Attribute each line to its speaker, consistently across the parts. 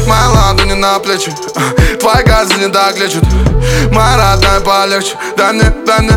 Speaker 1: Мои ладони на плечи, твои газы не доглечат. Моя родная, полегче. Дай мне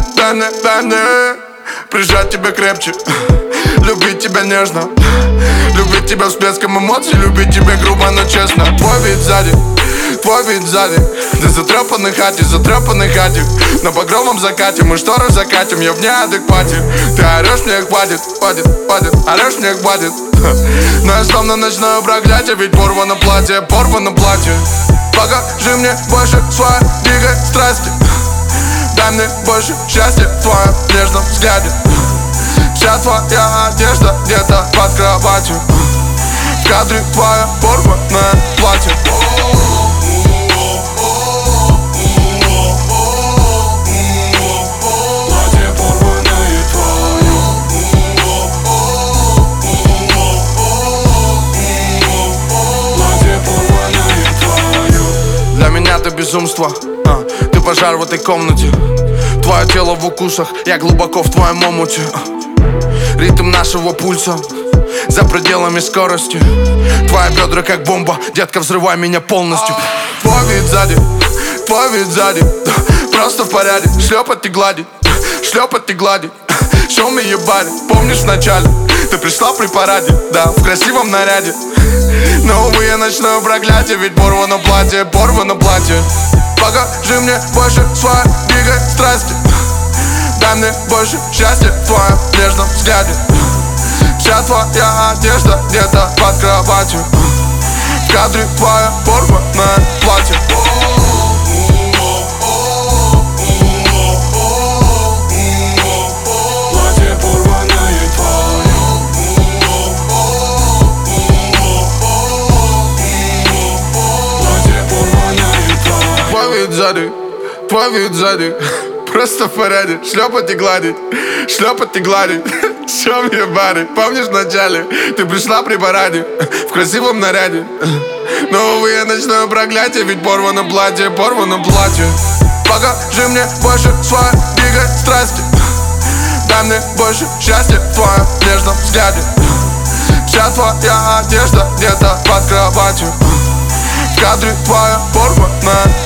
Speaker 1: прижать тебя крепче, любить тебя нежно, любить тебя всплеском эмоций, любить тебя грубо, но честно. Твой вид сзади, ты затрепанный хатик. На багровом закате мы шторы закатим, я в неадеквате. Ты орешь, мне хватит, орешь, мне хватит. Но я словно ночное проклятие, ведь порвано платье. Покажи мне больше своей дикой страсти, дай мне больше счастья в твоем нежном взгляде. Вся твоя одежда где-то под кроватью, в кадре твое порванное платье. Для меня ты безумство, ты пожар в этой комнате. Твое тело в укусах, я глубоко в твоем омуте. Ритм нашего пульса за пределами скорости. Твои бедра как бомба, детка, взрывай меня полностью. Твой вид сзади, просто в порядке. Шлепать и гладить. Show me your body. Помнишь в начале ты пришла при параде, да, в красивом наряде. Но, увы, я ночное проклятие, ведь порвано платье. Покажи мне больше своей дикой страсти, дай мне больше счастья в твоем нежном взгляде. Вся твоя одежда где-то под кроватью, в кадре твое порванное платье. Твой вид сзади, просто в порядке. Шлепать и гладить. Show me your body. Помнишь в начале ты пришла при параде, в красивом наряде. Но, увы, я ночное проклятие, ведь порвано платье. Покажи мне больше своей дикой страсти, дай мне больше счастья в твоем нежном взгляде. Вся твоя одежда где-то под кроватью, в кадре твое порванное